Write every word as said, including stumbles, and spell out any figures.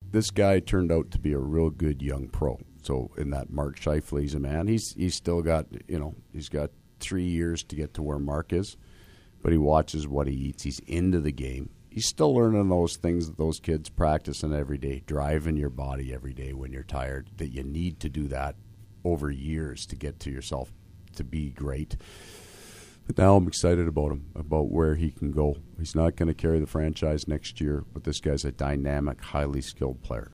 this guy turned out to be a real good young pro. So in that Mark Scheifele, he's a man. He's he's still got, you know, he's got three years to get to where Mark is, but he watches what he eats. He's into the game. He's still learning those things that those kids practicing every day, driving your body every day when you're tired, that you need to do that over years to get to yourself to be great. But now I'm excited about him, about where he can go. He's not going to carry the franchise next year, but this guy's a dynamic, highly skilled player.